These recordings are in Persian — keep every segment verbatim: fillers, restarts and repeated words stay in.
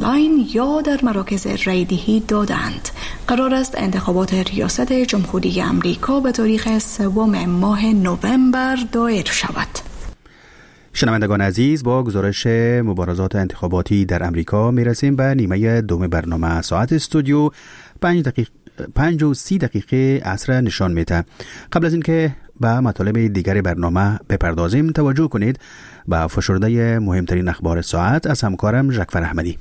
آنلاین یا در مراکز رایدهی دادند. قرار است انتخابات ریاست جمهوری امریکا به تاریخ سوم ماه نوامبر دایر شود. شنوندگان عزیز، با گزارش مبارزات انتخاباتی در امریکا میرسیم به نیمه دوم برنامه. ساعت استودیو پنج دقیقه پنج و سی دقیقه عصر نشان میده. قبل از اینکه به مطالب دیگر برنامه بپردازیم، توجه کنید به فشرده مهمترین اخبار ساعت از همکارم ژکفر احمدی.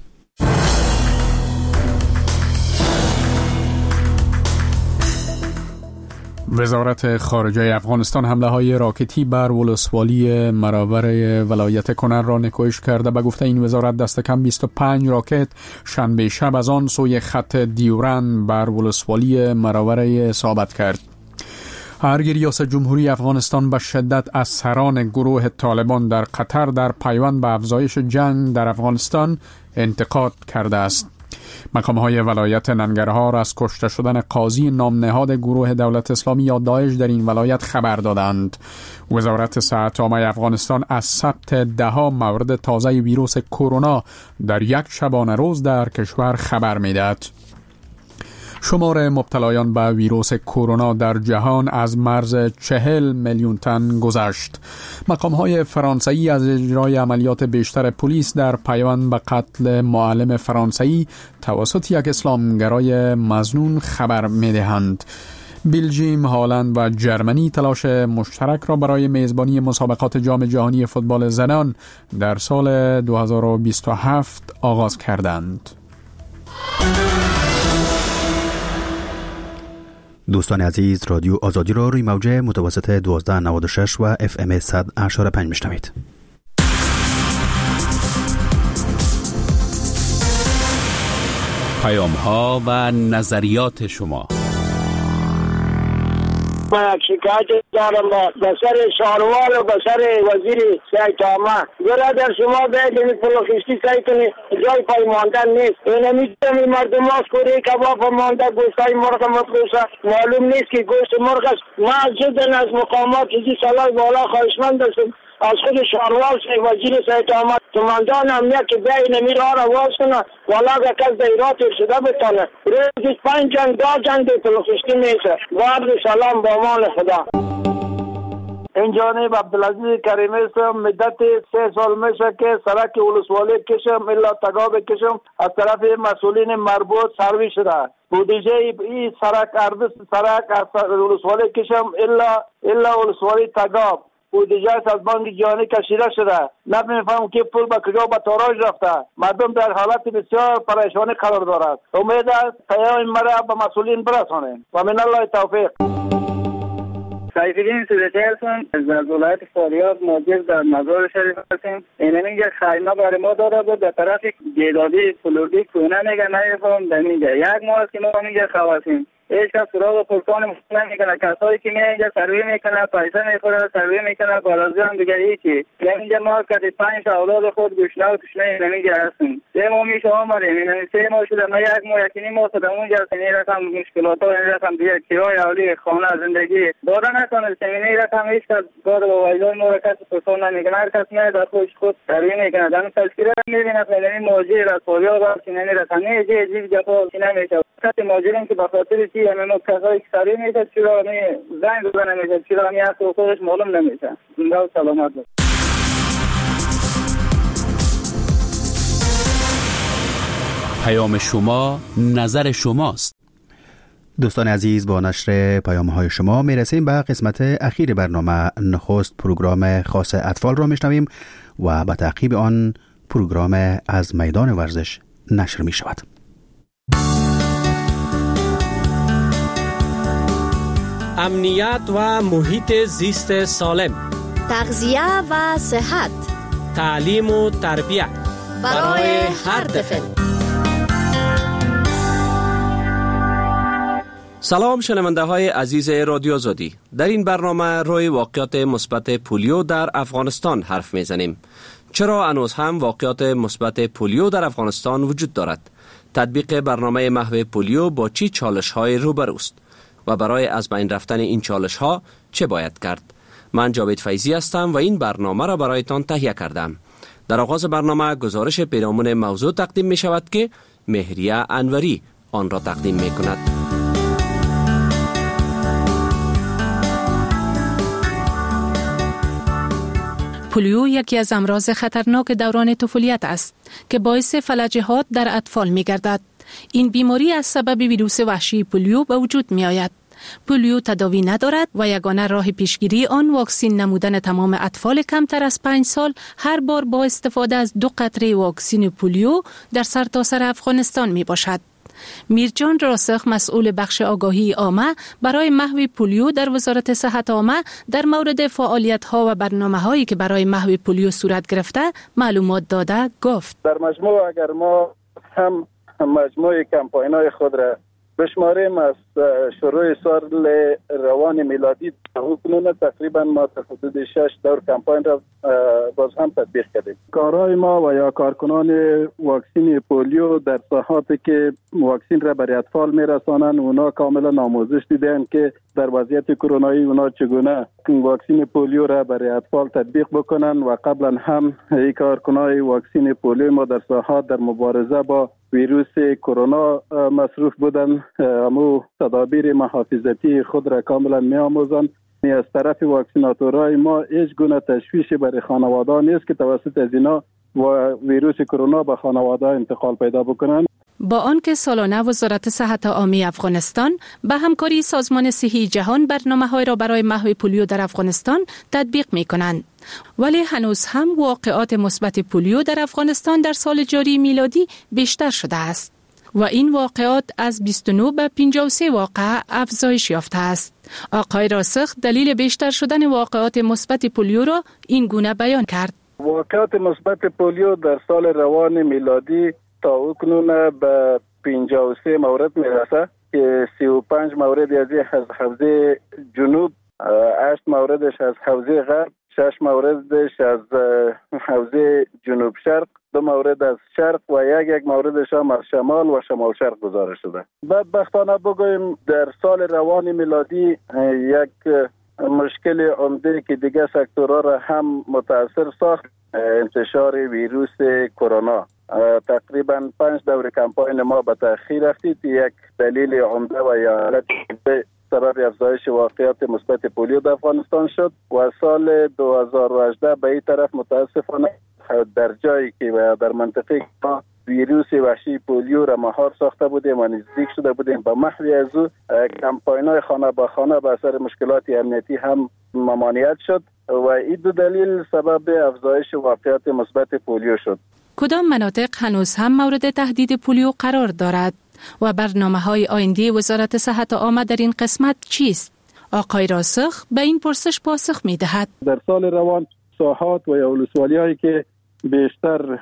وزارت خارجه افغانستان حمله های راکتی بر ولسوالی مراور ولایت کنر را نکوهش کرده. به گفته این وزارت دست کم بیست و پنج راکت شنبه شب از آن سوی خط دیورن بر ولسوالی مراور اصابت کرد. هرگی ریاست جمهوری افغانستان به شدت از سران گروه طالبان در قطر در پیوند به افزایش جنگ در افغانستان انتقاد کرده است. مقام‌های ولایت ننگرهار از کشته شدن قاضی نام نهاد گروه دولت اسلامی یا داعش در این ولایت خبر دادند. وزارت صحت عامه افغانستان از ثبت ده‌ها مورد تازه ویروس کرونا در یک شبانه روز در کشور خبر می‌دهد. شمار مبتلایان به ویروس کرونا در جهان از مرز چهل میلیون تن گذشت. مقام‌های فرانسوی از اجرای عملیات بیشتر پلیس در پیوند به قتل معلم فرانسوی توسط یک اسلامگرای مظنون خبر می‌دهند. بلژیم، هلند و جرمنی تلاش مشترک را برای میزبانی مسابقات جام جهانی فوتبال زنان در سال دو هزار و بیست و هفت آغاز کردند. دوستان عزیز، رادیو آزادی را روی موج متوسط دوازده نود و شش و اف ام صد و اشاره پنج میشنوید. پیام ها و نظریات شما. من شکایت دارم به سر شاروال و به سر وزیر صحت عامه. برادر شما باید این پلوخیستی سعی کنی، جای پای ماندن نیست. این میتونی مردم هاست کوری کباب مانده، گوشتای مرغ مفروشه، معلوم نیست که گوشت مرغ است. ما جدا از مقامات چیزی سالای بالا خواهشمند هستم از خود شاروال سے وزیر صحت عامه کماندان امنیت که بیایی نمی را رواز کنه والا که کس دیرات ارشده بتانه. روزی پنج جنگ دا جنگ دی پلوخیستی میشه. وارد سلام با امان خدا. این جانب عبدالعزیز کریمی صاحب مدت سه سال میشه که سرک ولسوالی کشم الا تگاب کشم از طرف مسئولین مربوط سروی شده. بودجه این سرک عرض سرک از ولسوالی کشم الا الا ولسوالی تگاب بودجه از بانک جهانی کشیده شده. نمیفهم که پول به کجا به تاراج رفته. مردم در حالت بسیار پریشانی قرار دارد. امید است پیام مرا به مسئولین برسانند و من الله توفیق. سایفیدین صورتی هستم از ولایت فاریاب ماجر در مزار شریف هستیم. اینمی یک خیمه برای ما داده بود در طرف گیدادی فلوردی کونه میگه نمیفهم در میگه یک ماه است که ما میگه خواسیم هیچ کس سراغ پرسان مستن میکنه. کسایی که میگه اینجا سروی میکنه پیسه میخوره سروی میکنه بارازی هم دیگه هیچی. اینجا ما کسی پنج اولاد خود گوشنه و تشنه نمیگه هستیم. سه ماه میشه آمدیم اینمی سه ماه شده ما یک ماه یکی ماه شده اونجا این رقم مشکلات ها این رقم دیگه کرای اولی خانه زندگی داده نکنه. این رقم هیچ کس داد با وایدای ما کسی پرسان نمیکنه. هر کس میاد در خودش خود سروی میکنه. در تذکیره میبینه این ماجر از فاریاب هست این رقمی جی جی جفا نمیشه. کسی ماجرین که بخاطر چی همه ما کسایی که سریع میشه چرا همی زنگ بزنه نمیشه چرا همی هست و خودش معلوم نمیشه. زنده و سلامت بود. پیام شما نظر شماست. دوستان عزیز، با نشر پیام‌های شما میرسیم به قسمت اخیر برنامه. نخست پروگرام خاص اطفال را میشنویم و به تعقیب آن پروگرام از میدان ورزش نشر می شود. امنیت و محیط زیست سالم، تغذیه و صحت، تعلیم و تربیت برای هر طفل. سلام شنونده های عزیز رادیو آزادی. در این برنامه روی واقعات مثبت پولیو در افغانستان حرف میزنیم. چرا هنوز هم واقعات مثبت پولیو در افغانستان وجود دارد؟ تطبیق برنامه محو پولیو با چی چالش های روبروست و برای از بین رفتن این چالش ها چه باید کرد؟ من جاوید فیضی هستم و این برنامه را برایتان تهیه کردم. در آغاز برنامه گزارش پیرامون موضوع تقدیم می شود که مهریه انوری آن را تقدیم می کند. پولیو یکی از امراض خطرناک دوران طفولیت است که باعث فلجهات در اطفال می گردد. این بیماری از سبب ویروس وحشی پولیو به وجود می آید. پولیو تداوی ندارد و یگانه راه پیشگیری آن واکسین نمودن تمام اطفال کمتر از پنج سال هر بار با استفاده از دو قطره واکسین پولیو در سرتاسر افغانستان می باشد. میرجان راسخ مسئول بخش آگاهی عامه برای محو پولیو در وزارت صحت عامه در مورد فعالیت‌ها و برنامه‌هایی که برای محو پولیو صورت گرفته معلومات داده گفت: در مجموع اگر ما هم مجموع کمپاین‌های خود را بشماریم از شروع سال روان میلادی تا تقریبا ما تا حدود شش دور کمپاین را باز هم تطبیق کردیم. کارهای ما و یا کارکنان واکسین پولیو در ساحاتی که واکسین را برای اطفال میرسانند اونا کاملا آموزش دیدن که در وضعیت کرونایی اونا چگونه واکسین پولیو را برای اطفال تطبیق بکنن و قبلا هم این کارکنان واکسین پولیو ما در ساحات در مبارزه با ویروس کرونا مصروف بودن، امو تدابیر محافظتی خود را کاملا می آموزند. از طرف واکسیناتورهای ما هیچ گونه تشویشی برای خانواده نیست که توسط از اینا و ویروس کرونا به خانواده انتقال پیدا بکنند. با آنکه سالانه وزارت صحت عامه افغانستان به همکاری سازمان صحی جهان برنامه‌های را برای محو پولیو در افغانستان تطبیق می‌کنند، ولی هنوز هم واقعات مثبت پولیو در افغانستان در سال جاری میلادی بیشتر شده است و این واقعات از بیست و نه به پنجاه و سه واقعه افزایش یافته است. آقای راسخ دلیل بیشتر شدن واقعات مثبت پولیو را این گونه بیان کرد: واقعات مثبت پولیو در سال روان میلادی تا اکنون به پنجاه و سه مورد میرسه که سی و پنج مورد از حوزه جنوب، هشت موردش از حوزه غرب، شش موردش از حوزه جنوب شرق، دو مورد از شرق و یک یک موردش هم از شمال و شمال شرق گزارش شده. بدبختانه بگوییم در سال روان میلادی یک مشکل عمده که دیگه سکتورها را هم متاثر ساخت، انتشار ویروس کرونا. تقریبا پنج دور کمپاین ما به تأخیر رفتید. یک دلیل عمده و یا علت سبب افزایش واقعات مثبت پولیو در افغانستان شد و سال دو هزار و هجده به این طرف متاسفانه در جایی که و در منطقه ما ویروس وحشی پولیو را مهار ساخته بودیم و نزدیک شده بودیم به محو از او، کمپاین‌های خانه به خانه به اثر مشکلات امنیتی هم ممانعت شد و این دو دلیل سبب افزایش واقعات مثبت پولیو شد. کدام مناطق هنوز هم مورد تهدید پولیو قرار دارد و برنامه‌های آینده وزارت صحت عامه در این قسمت چیست؟ آقای راسخ به این پرسش پاسخ می‌دهد: در سال روان ساحات و یا ولسوالی‌هایی که بیشتر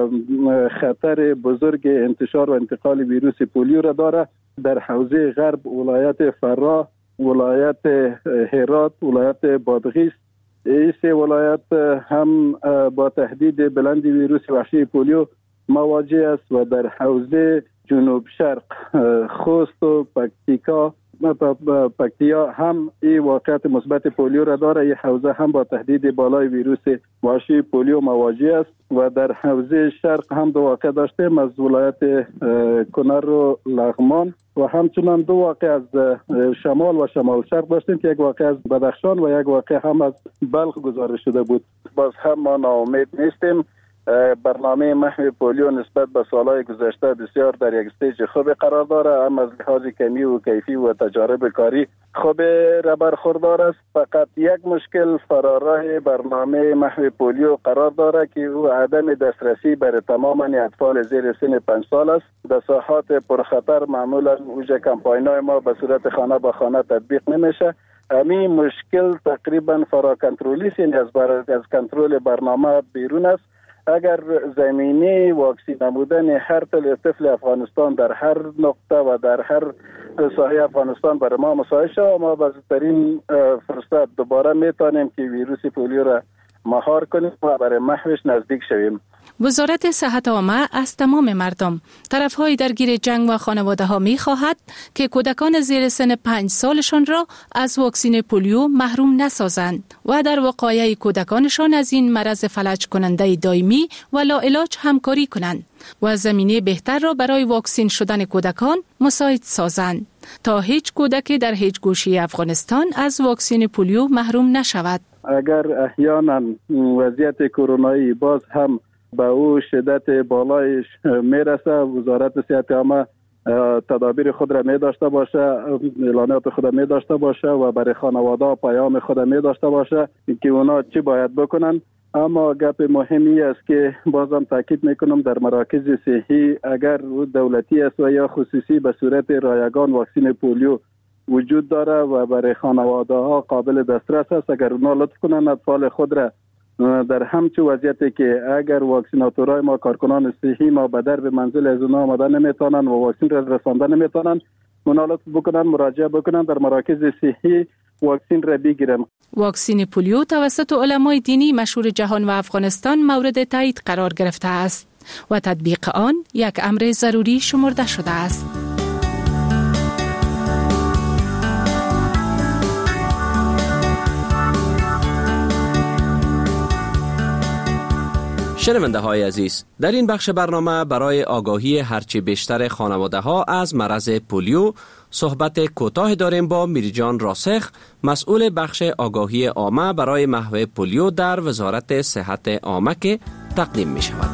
خطر بزرگ انتشار و انتقال ویروس پولیو را داره، در حوزه غرب ولایت فرا، ولایت هرات، ولایت بادغیس، این سه ولایت هم با تهدید بلند ویروس وحشی پولیو مواجه است و در حوزه جنوب شرق خوست و پکتیکا پکتیا هم این واقعیت مثبت پولیو را داره. این حوزه هم با تهدید بالای ویروس وحشی پولیو مواجه است و در حوزه شرق هم دو واقع داشتیم از ولایت کنر و لغمان و همچنان دو واقع از شمال و شمال شرق داشتیم که یک واقع از بدخشان و یک واقع هم از بلخ گزارش شده بود. باز هم ما ناامید نیستیم. برنامه محو پولیو نسبت به سالهای گذشته بسیار در یک استیج خوب قرار داره، هم از لحاظ کمی و کیفی و تجارب کاری خوب را برخوردار است. فقط یک مشکل فراراه برنامه محو پولیو قرار داره که او عدم دسترسی برای تمام اطفال زیر سن پنج سال است. در ساحات پرخطر معمولا اوج کمپاین‌های ما به صورت خانه به خانه تطبیق نمیشه. همین مشکل تقریبا فرا کنترلی است، از بر از کنترل برنامه بیرون است. اگر زمینه واکسین نمودن هر طفل افغانستان در هر نقطه و در هر ساحه افغانستان برای ما مساعد شود، ما با بهترین فرصت دوباره میتونیم که ویروس پولیو را مهار کنیم و برای محوش نزدیک شویم. وزارت صحت عامه از تمام مردم، طرفهای درگیر جنگ و خانواده ها می خواهد که کودکان زیر سن پنج سالشان را از واکسین پولیو محروم نسازند و در وقایع کودکانشان از این مرض فلج کننده دائمی و لاعلاج همکاری کنند و زمینه بهتر را برای واکسین شدن کودکان مساعد سازند تا هیچ کودکی در هیچ گوشه افغانستان از واکسین پولیو محروم نشود. اگر احیانا وضعیت کرونایی باز هم به او شدت بالایش میرسه، وزارت صحت عامه تدابیر خود را می داشته باشه، اعلانات خود را می داشته باشه و برای خانواده پیام خود را می داشته باشه که اونا چی باید بکنن. اما گپ مهمی است که بازم تاکید میکنم در مراکز صحی اگر دولتی است و یا خصوصی به صورت رایگان واکسین پولیو وجود داره و برای خانواده ها قابل دسترس است، اگر اونا لطف کنن اطفال خود را در همچون وضعیتی که اگر واکسیناتورای ما کارکنان صحی ما به در به منزل از اونا آمده نمیتونن و واکسین را رسانده نمیتونن، اونا لطف بکنن مراجعه بکنن در مراکز صحی واکسین را بگیرن. واکسین پولیو توسط علمای دینی مشهور جهان و افغانستان مورد تایید قرار گرفته است و تطبیق آن یک امر ضروری شمرده شده است. شنونده های عزیز، در این بخش برنامه برای آگاهی هرچی بیشتر خانواده ها از مرض پولیو صحبت کوتاه داریم با میرجان راسخ، مسئول بخش آگاهی عامه برای محو پولیو در وزارت صحت عامه که تقدیم می شود.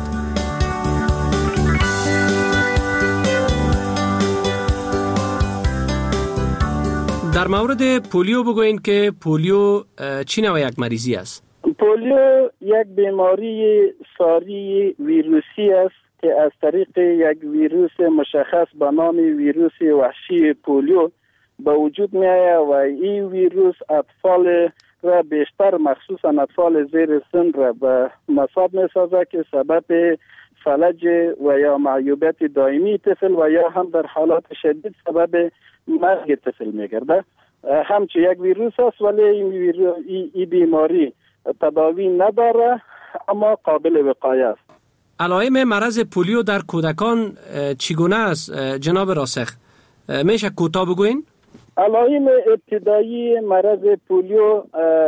در مورد پولیو بگوین که پولیو چی نوع یک مریضی است؟ پولیو یک بیماری ساری ویروسی است که از طریق یک ویروس مشخص به نام ویروس وحشی پولیو به وجود می آید و این ویروس اطفال را بیشتر مخصوصا اطفال زیر سن را به مصاب می سازد که سبب فلج و یا معیوبیت دائمی طفل و یا هم در حالات شدید سبب مرگ طفل می گردد. همچون یک ویروس است ولی این, ویرو... این بیماری تداوی نداره اما قابل وقایه است. علائم مرض پولیو در کودکان چگونه است جناب راسخ؟ میشه کوتاه بگوین؟ علائم ابتدایی مرض پولیو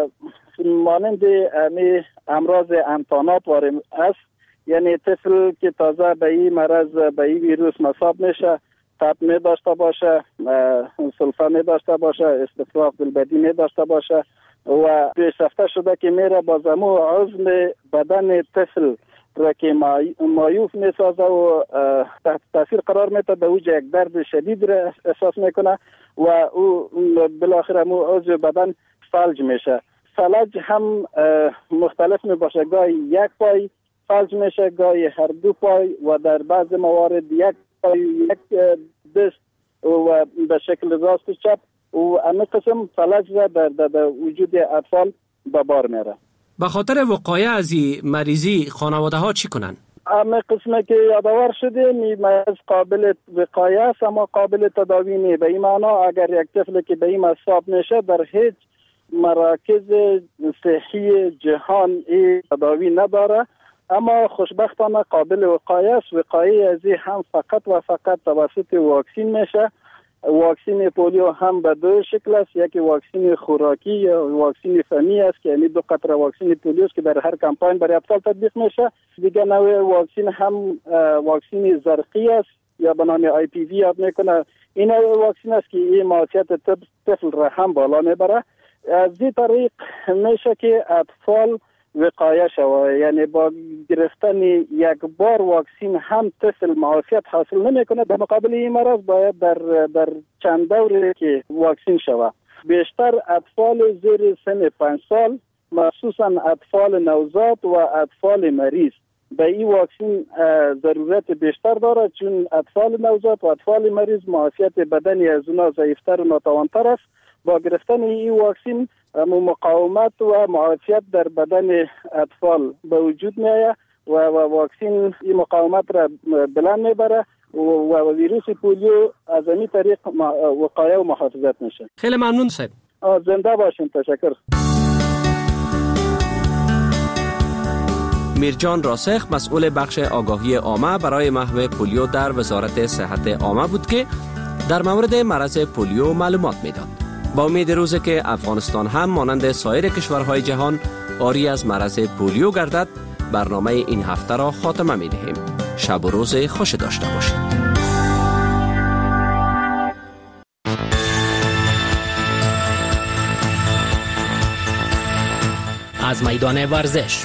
مانند امراض انتانات وارد است، یعنی طفل که تازه به این مرض به این ویروس مصاب میشه تب می داشته باشه، سلفه می داشته باشه، استفراغ بالبدی می داشته باشه و پیشرفته شده که میره با زمو عضو بدن طفل را که مایوف می سازه و تحت تاثیر قرار میده، به اوج یک درد شدید را احساس میکنه و او بالاخره مو عضو بدن فلج میشه. فلج هم مختلف می باشه، گاهی یک پای فلج میشه، گاهی هر دو پای و در بعض موارد یک پای یک دست و به شکل راست و چپ و همه قسم فلج را در, در, در وجود اطفال به بار میره. به خاطر وقایع از این مریضی خانواده ها چی کنن؟ همه قسمه که یادآور شده می مرض قابل وقایه است اما قابل تداوی نیست. به این معنا اگر یک طفل که به این مصاب میشه در هیچ مراکز صحی جهان این تداوی نداره، اما خوشبختانه قابل وقایه است. وقایه از این هم فقط و فقط توسط واکسین میشه. واکسین پولیو هم به دو شکل است، یکی واکسین خوراکی یا واکسین فنی است که یعنی دو قطره واکسین پولیو است که در هر کمپاین برای اطفال تطبیق میشه. دیگه نوع واکسین هم واکسین زرقی است یا به نام آی پی وی یاد میکنه. این واکسین است که این معافیت طفل را هم بالا میبره. از این طریق میشه که اطفال وقایه شود، یعنی با گرفتن یک بار واکسین هم طفل معافیت حاصل نمیکنه، در مقابل این مرض باید در در چند دوره که واکسین شود. بیشتر اطفال زیر سن پنج سال، مخصوصا اطفال نوزاد و اطفال مریض به این واکسین ضرورت بیشتر داره، چون اطفال نوزاد و اطفال مریض معافیت بدنی از اونا ضعیفتر و ناتوانتر است. با گرفتن این واکسین مقاومت و معافیت در بدن اطفال به وجود میآید و واکسین این مقاومت را بلند میبره و ویروس پولیو از این طریق وقایه و محافظت میشه. خیلی ممنون صاحب. زنده باشین. تشکر. میرجان راسخ مسئول بخش آگاهی عامه برای محو پولیو در وزارت صحت عامه بود که در مورد مرض پولیو معلومات میداد. با امید روزی که افغانستان هم مانند سایر کشورهای جهان عاری از مرض پولیو گردد، برنامه این هفته را خاتمه می دهیم. شب و روز خوش داشته باشید. از میدان ورزش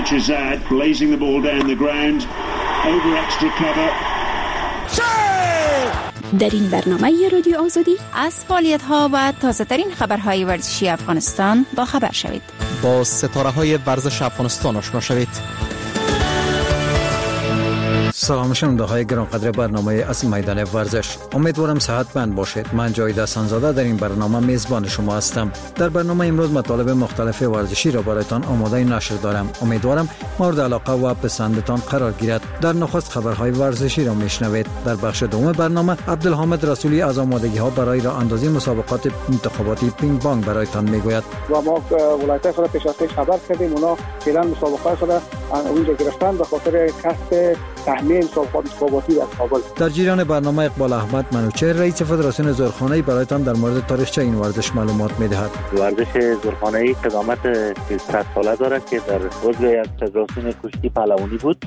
در این برنامه رادیو آزادی از فعالیت‌ها و تازه‌ترین خبرهای ورزشی افغانستان با خبر شوید. با ستاره‌های ورزش افغانستان آشنا شوید. سلام شنونده‌های گرانقدر برنامه از میدان ورزش. امیدوارم صحتمند باشید. من جاوید حسن‌زاده در این برنامه میزبان شما هستم. در برنامه امروز مطالب مختلف ورزشی را برایتان آماده نشر دارم. امیدوارم مورد علاقه و پسندتان قرار گیرد. در نخست خبرهای ورزشی را میشنوید. در بخش دوم برنامه عبدالحامد رسولی از آمادگی‌ها برای راه اندازی مسابقات انتخاباتی پینگ پونگ برایتان میگوید. و ما ولایت خود پیش از پیش خبر کردیم اونا فعلا مسابقات خود اونجا گرفتن به خاطر کسب تحمیل مسابقات انتخاباتی در کابل. در جریان برنامه اقبال احمد منوچهر رئیس فدراسیون زورخانه‌ای برایتان در مورد تاریخچه این ورزش معلومات می‌دهد. ورزش زورخانه‌ای قدامت صد ساله دارد که در عضو از فدراسیون کشتی پهلوانی بود.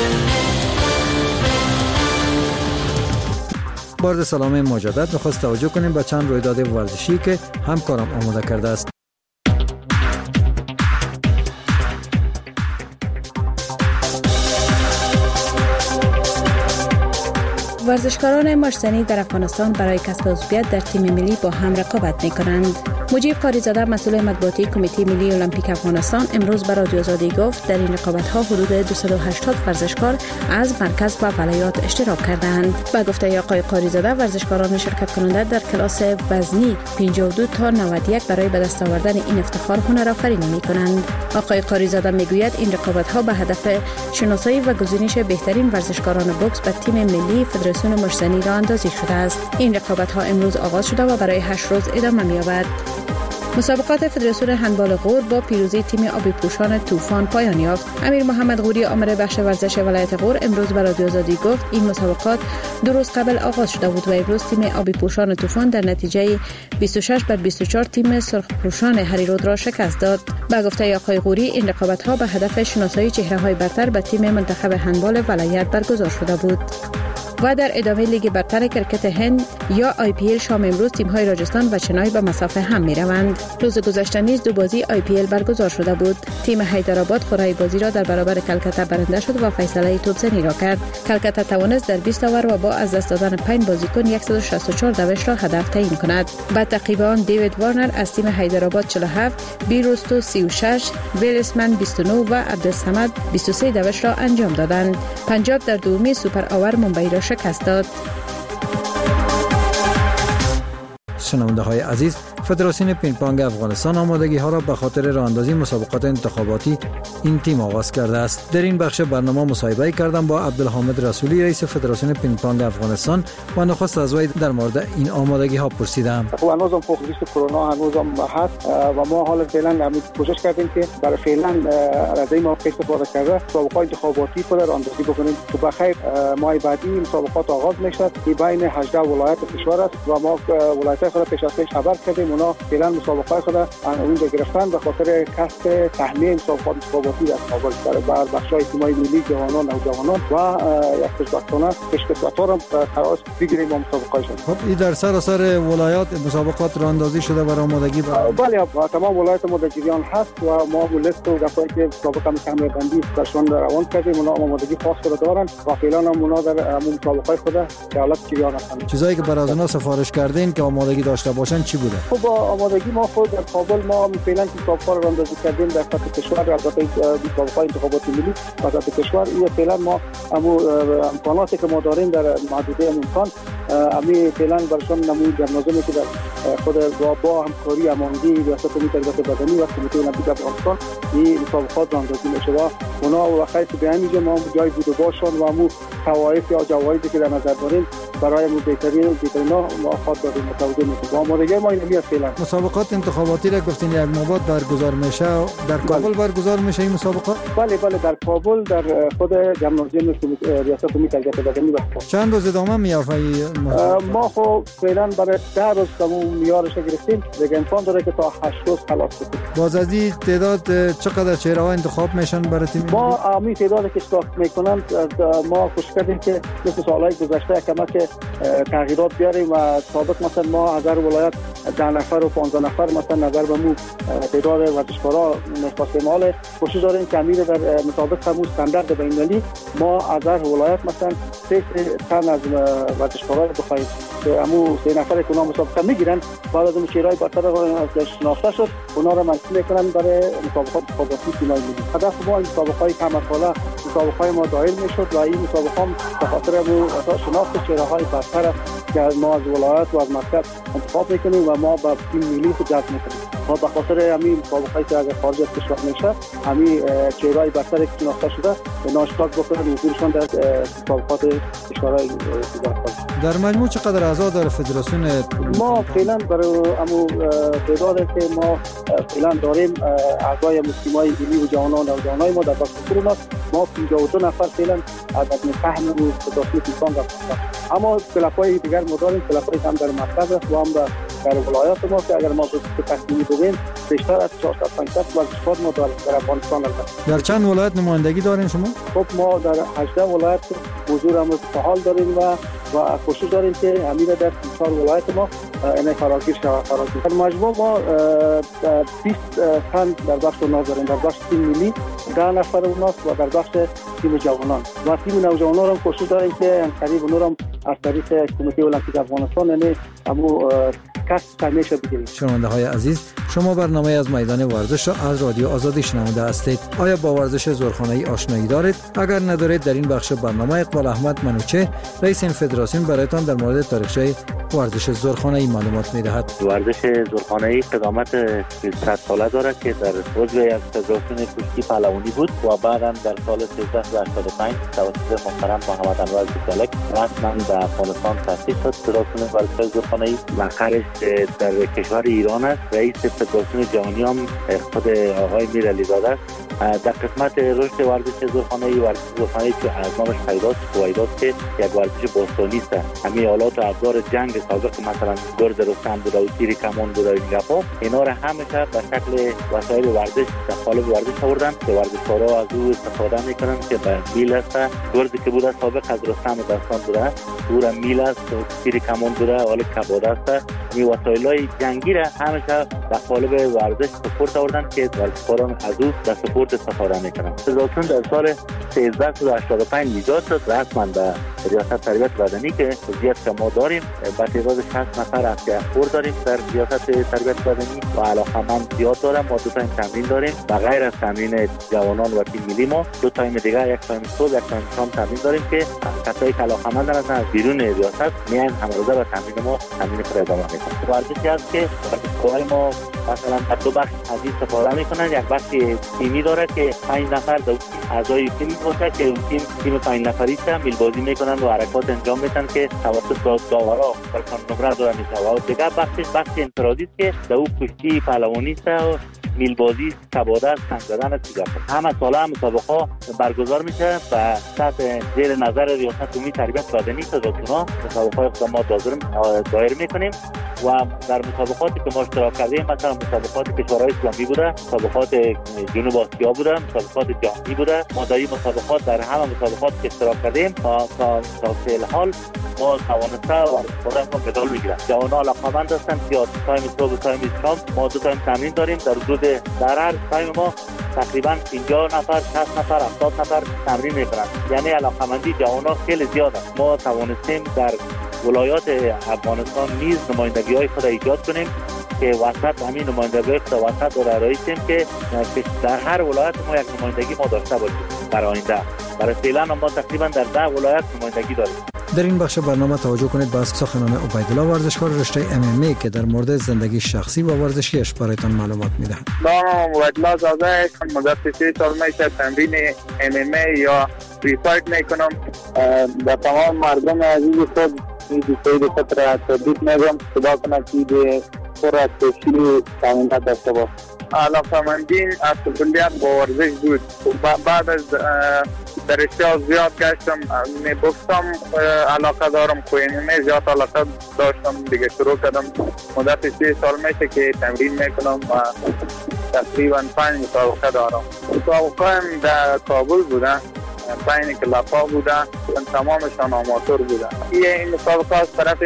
با سلام مجدد می‌خواست توجه کنیم به چند رویداد ورزشی که همکارم آماده کرده است. ورزشکاران مشتنی در افغانستان برای کسب عضویت در تیم ملی با هم رقابت می‌کنند. مجیب قاریزاده مسئول مطبوعاتی کمیته ملی المپیک افغانستان امروز به رادیو آزادی گفت در این رقابت‌ها حدود دویست و هشتاد ورزشکار از مرکز و ولایات اشتراک کردند. با گفته آقای قاریزاده ورزشکاران شرکت کننده در کلاس وزنی پنجاه و دو تا نود و یک برای به دست آوردن این افتخار هنرآفرینی می‌کنند. آقای قاریزاده میگوید این رقابت‌ها به هدف شناسایی و گزینش بهترین ورزشکاران بوکس به تیم ملی فدراسیون مشتنی راه اندازی شده است. این رقابت‌ها امروز آغاز شده و برای هشت روز ادامه می‌یابد. مسابقات فدراسیون هندبال غور با پیروزی تیم آبی پوشان طوفان پایان یافت. امیر محمد غوری آمر بخش ورزش ولایت غور امروز به رادیو آزادی گفت این مسابقات دو روز قبل آغاز شده بود و امروز تیم آبی پوشان طوفان در نتیجه بیست و شش بر بیست و چهار تیم سرخ پوشان هریرود را شکست داد. با گفته آقای غوری این رقابت‌ها به هدف شناسایی چهره‌های برتر به تیم منتخب هندبال ولایت برگزار شده بود. و در ادامه لیگ برتر کرکت هند یا آی پی ال شام امروز تیم‌های راجستان و چنای به مسافه هم می‌روند. روز گذشته نیز دو بازی آی پی ال برگزار شده بود. تیم حیدرآباد قرعه بازی را در برابر کلکته برنده شد و فیصله توپزنی را کرد. کلکته توانست در بیست اوور و با از دست دادن پنج بازیکن صد و شصت و چهار دوش را هدف تعیین کند. بعد تعقیب آن دیوید وارنر از تیم حیدرآباد چهل و هفت، بیروستو سی و شش، ویلسمن بیست و نه و عبدالصمد بیست و سه دوش را انجام دادند. پنجاب در دومی سوپر آور ممبئی را شکست داد. شنونده های عزیز، فدراسیون پینگ پونگ افغانستان آمادگی ها را به خاطر راه اندازی مسابقات انتخاباتی این تیم آغاز کرده است. در این بخش برنامه مصاحبه کردم با عبدالحامد رسولی رئیس فدراسیون پینگ پونگ افغانستان و نخست از وی در مورد این آمادگی ها پرسیدم. خب هنوزم فوق لیست کرونا هنوزم هست و ما حالا فعلا کوشش کردیم که برای فعلا از این موقع استفاده کرده مسابقات انتخاباتی خود راه اندازی بکنیم که بخیر ماه بعدی مسابقات آغاز میشد که بین هجده ولایت کشور است و ما ولایت خود پیش از پیش خبر کردیم اونا فعلا مسابقات خود اونجا گرفتن به خاطر کسب تحمیل مسابقات انتخاباتی در کابل برای بخش‌های تیم‌های ملی جوانان و جوانان و یک خوشبختانه کشکسوت‌ها را قرار بگیریم با مسابقاتشون. خب این در سراسر ولایات مسابقات راه اندازی شده برای آمادگی برای بله تمام ولایت ما در جریان هست و ما لیست و دفعاتی که مسابقه کامل بندی برشون روان کردیم اونا آمادگی خاص خود دارن و فعلا هم اونا در مسابقات خود در حالت جریان هستند. چیزایی که برای از اونا سفارش کردین که آمادگی داشته باشن چی بوده؟ خب با آمادگی ما خود در کابل ما فعلا مسابقه را اندازی کردیم در سطح کشور البته مسابقه انتخاباتی ملی در سطح کشور این فعلا ما امو امکاناتی که ما داریم در محدوده امکان امی فعلا برشان نمود در نظمی که در خود با با همکاری امانگی ریاست کمیته تربیت بدنی و کمیته المپیک افغانستان این مسابقات راندازی میشه و اونا وقتی به همینجا ما جای بود و باشون و مو توایف یا جوایزی که در نظر داریم برای مو بهترین و بهترین ها ما خواهد داریم متوجه میشه و آمادگی ما اینمی است فعلا. مسابقات انتخاباتی را گفتین یک ماه برگزار میشه در کابل برگزار میشه این مسابقات؟ بله بله در کابل در خود جمنازیوم ریاست کمیته تربیت بدنی است. چند روز ادامه میافته ما خب فعلا برای ده روز تمام میارش گرفتیم دیگه امکان داره که تا هشت روز خلاص کنیم. باز از این تعداد چقدر چهره‌ها انتخاب میشن برای تیم؟ ما همین تعدادی که اشتراک میکنن ما کوشش کردیم که مثل سالهای گذشته کما که تغییرات بیاریم و سابق مثلا ما از هر ولایت ده نفر و پانزده نفر مثلا نظر به مو تعداد ورزشکارا نخواستیم حال کوشش داریم که امیر در مطابق همون استاندارد بین‌المللی ما از هر ولایت مثلا سه تن از ورزشکارا بخوایم که همون سه نفر که اونا مسابقه میگیرن بعد از اون چهرهای برتر از شناخته شد اونا رو منصوب میکنن برای مسابقات انتخاباتی تیم‌های ملی. هدف ما این مسابقه‌های کم ساله مسابقه‌های ما دایر میشد و این مسابقه هم به خاطر همون شناخت چهره‌های برتر که ما از ولایت و از مرکز انتخاب میکنیم و ما به تیم ملی جذب میکنیم. ما به خاطر همین مسابقه‌ای که اگر خارج از کشور میشه همین چهره‌های برتر که شناخته شده اینا اشتراک بکنن حضورشون در مسابقات کشورهای دیگر. در مجموع چقدر اعضا داره فدراسیون؟ ما فعلا برای همون تعدادی که ما فعلا داریم اعضای تیم‌های ملی و جوانان و جوانای ما در بخش ما ما پنجاه و دو نفر فعلا عدد فهم و فدراسیون تیم‌ها هستند. اما کلاپ‌های دیگر ما داریم کلاپ‌های هم در مرکز است و هم در ولایات ما که اگر ما به تصمیمی بگیم بیشتر از چهارصد تا پانصد ورزشکار ما داریم در افغانستان. در چند ولایت نمایندگی دارین شما؟ خب ما در هجده ولایت حضور هم فعال داریم و و کوشش داریم که همین در چهار ولایت ما این فراگیر شود. فراگیر در مجموع ما بیست تن در بخش ناز داریم در بخش تیم ملی ده نفر اوناست و در بخش تیم جوانان و تیم نوجوانان هم کوشش داریم که قریب اونها هم از طریق کمیته المپیک افغانستان یعنی همون کسب تمیشه بگیریم. شنونده های عزیز شما برنامه از میدان ورزش را از رادیو آزادی شنونده هستید. آیا با ورزش زورخانه‌ای آشنایی دارید؟ اگر ندارید در این بخش برنامه اقبال احمد منوچه رئیس این فدراسیون برایتان در مورد تاریخچه ورزش زورخانه‌ای معلومات می‌دهد. ورزش زورخانه‌ای قدامت صد ساله دارد که در عضو از فدراسیون کشتی پهلوانی بود و بعداً در سال سیزده هشتاد و پنج توسط محترم محمد انور زیگزالک رسما در افغانستان تأسیس شد. فدراسیون ورزش زورخانه‌ای مقرش در کشور ایران است. رئیس فدراسیون جهانی هم خود آقای میر علیزاده است. در قسمت رشد ورزش زورخانه‌ای ورزش زورخانه‌ای که از نامش پیداست قوایداست که یک ورزش باستانی است. همین آلات و ابزار جنگ سابق مثلا گرد رستم بوده و تیر کمان بوده و این گپا اینا را همیشه به شکل وسایل ورزش در قالب ورزش آوردن که ورزشکارا از او استفاده میکنن که به میل است. گردی که بوده سابق از رستم داستان بوده او را میل است و تیر کمان بوده حال کباده است. این وسایل‌های جنگی را همیشه در قالب ورزش سپورت آوردن که ورزشکاران از او در سپورت استفاده میکنن. فدراسیون در سال سیزده هشتاد و پنج ایجاد شد رسما به ریاست تربیت بدنی که وضعیت که ما داریم با تعداد شصت نفر افغان‌خور داریم در ریاست تربیت بدنی و علاقه‌مند زیاد دارم. ما دو تایم تمرین داریم و غیر از تمرین جوانان و تیم ملی ما دو تایم دیگه یک تایم صبح یک تایم شام تمرین داریم که کسایی که علاقه‌مند هستند از بیرون ریاست میان همروزه به تمرین ما تمرین خود ادامه میکنن. ورزشی است که ورزشکارای ما مثلا در دو بخش از این استفاده میکنن. یک بخش تیمی داره که پنج نفر در اعضای تیم باشه که اون تیم تیم پنج نفری است میل بازی میکنن و حرکات انجام میدن که توسط داورا برکان نمره داره میشه. و دیگه بخش بخش انفرادی است که در اون کشتی پهلوانی است و میل بازی کباده است سنگ زدن است. همه ساله هم مسابقه برگزار میشه و تحت زیر نظر ریاست عمومی تربیت بدنی فدراسیون مسابقه اقدامات دایر میکنیم و در مسابقاتی که ما اشتراک کردیم مثلا مسابقات کشورهای اسلامی بوده، مسابقات جنوب آسیا بوده، مسابقات جهانی بوده. ما در این مسابقات در همه مسابقات که اشتراک کردیم تا تا تا فعل حال ما توانسته و خودمون مدال میگیریم. جوانان علاقه‌مند هستند که تایم صبح و تایم شام ما دو تایم تمرین داریم. در حدود در هر تایم ما تقریبا پنجاه نفر، شصت نفر، هفتاد نفر تمرین میکنند. یعنی علاقه‌مندی جوانان خیلی زیاد است. ما توانستیم در ولایات افغانستان نیز نمایندگی‌های خود ایجاد کنیم که وسط همین نمایندگی خود وسط را رایسیم که در هر ولایت ما یک نمایندگی ما داشته باشیم برای آینده. برای فعلا ما تقریبا در ده ولایت نمایندگی داریم. در این بخش برنامه توجه کنید به سخنان عبیدالله ورزشکار رشته ام ام ای که در مورد زندگی شخصی و ورزشیش برایتان معلومات میدهد. نام عبیدالله زاده است. مدت سه سال میشه تمرین ام ام ای یا فری فایت میکنم. در تمام مردم عزیز خود این دوستای خود را تبریک میگم. خدا کنه که به پر از خوشی تامینات داشته باشه. علاقه‌مندی از کلیت با ورزش بود. بعد از در اشتیاق زیاد گشتم، بوکسم علاقه دارم، کوینه زیاد علاقه داشتم، دیگه شروع کردم. مدت سه سال میشه که تمرین میکنم و تقریبا پنج مسابقه دارم. مسابقه هم در کابل بوده، پنج کلاپا بوده، تمامشان آماتور بوده. این مسابقه از طرف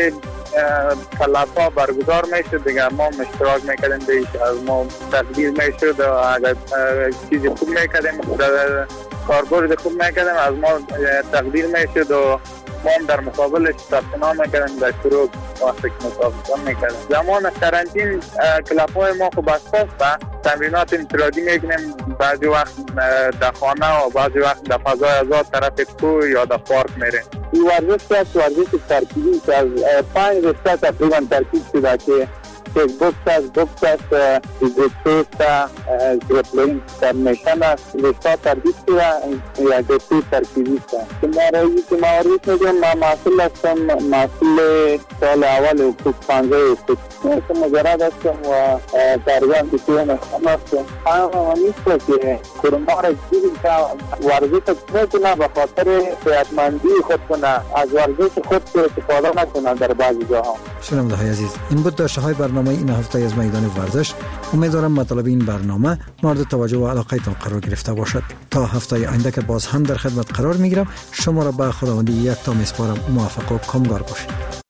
کلاپا برگزار میشه، دیگه ما اشتراک میکردیم، دیگه از ما تقدیر میشد و اگر چیزی خوب میکردیم، کاربرد خوب میکردیم، از ما تقدیر میشد و ما هم در مقابلش ثبت نام میکردیم، در شروع وقتی که مسابقه میکردیم. زمان کرانتین کلاپای ما خوب بسته است، تمرینات انفرادی میکنیم، بعضی وقت در خانه و بعضی وقت در فضای آزاد طرف کوه یا در پارک میریم. این ورزش است، ورزش ترکیبی که از پنج رشته تقریبا ترکیب شده که یک بوکس است، بوکس است، جیتسو است، گرپلینگ ترمیشن است، رشته ترکیب شده یا جیتسو ترکیبی است. که ما رایی که معروف میگم، ما مسئول هستم، مسئول سال اول حقوق پانزه حقوق که مجرد هستم و تقریبا بسیار مخم هستم. اما نیست که کرونا را دیدیم که ورزش نکنه به خاطر صحتمندی خود کنه، از ورزش خود استفاده نکنه در بعضی جاها. شنونده های عزیز، این بود داشته های برنامه این هفته از میدان ورزش. امیدوارم مطالب این برنامه مورد توجه و علاقه تان قرار گرفته باشد. تا هفته آینده که باز هم در خدمت قرار میگیرم، شما را به خداوندی یک تا میسپارم. موفق و کامگار باشید.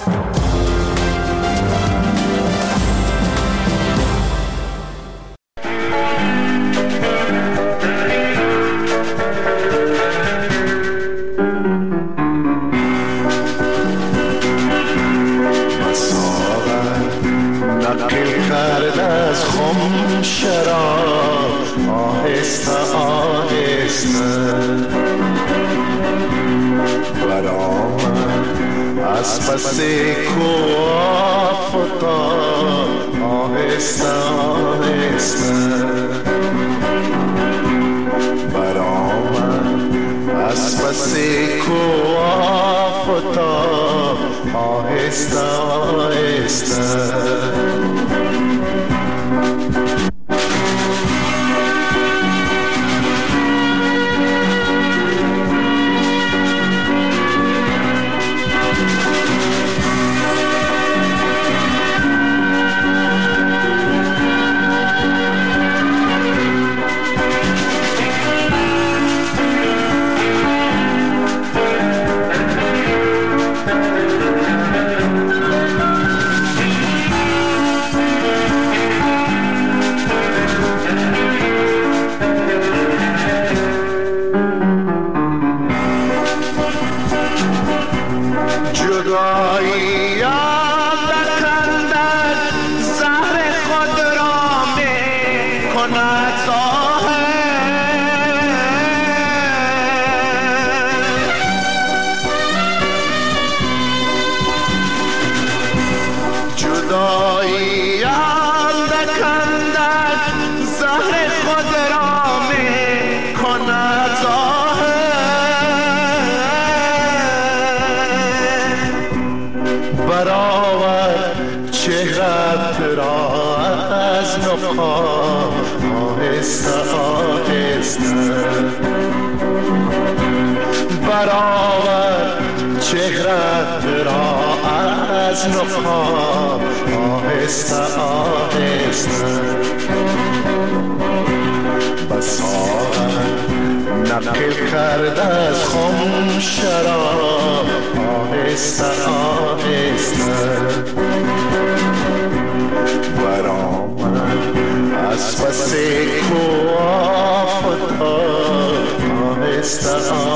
پس کوه فتاد آهسته آهسته برآمد از پس کوه فتاد آهسته آهسته آهسته آهسته بساعت نقل کرده از خم شراب آهسته آهسته برآمد از پس کوه فتاد آهسته آهسته